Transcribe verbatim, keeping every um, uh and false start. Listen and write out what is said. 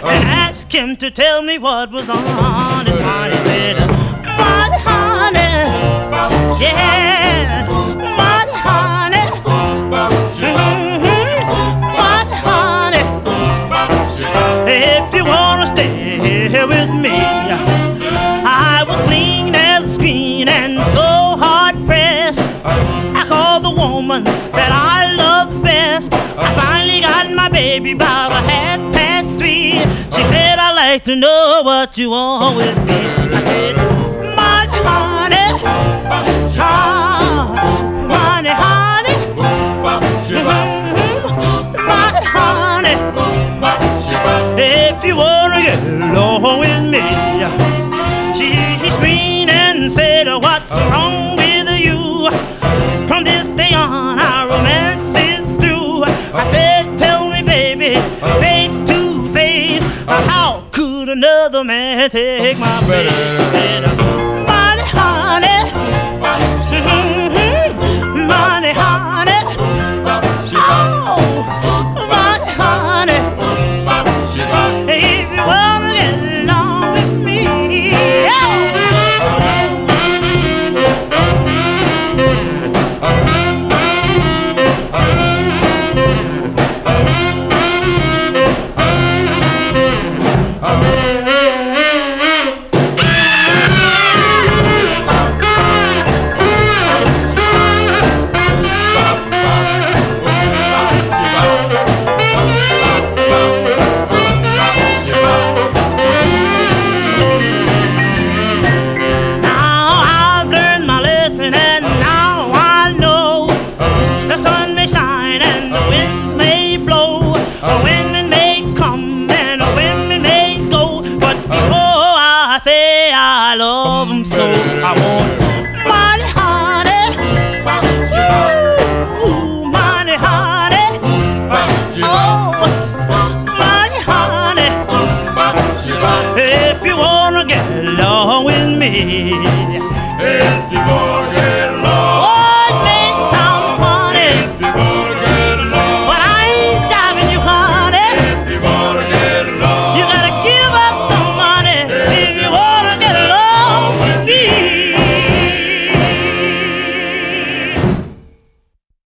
and asked him to tell me what was on his mind. He said, "But honey, yes, but honey, mm-hmm, but honey, if you wanna stay here with me." I was clean as a screen and so hard pressed. I called the woman that I love best. I finally got my baby about a half past three. She said, "I'd like to know what you want with me." I said, "My honey, ah, money, honey, mm-hmm, my honey, if you wanna get along with me." She, she screamed and said, "What's wrong with you? From this day on, our romance is through." I said, "Tell me, baby, face to face, how could another man take my place?" She said,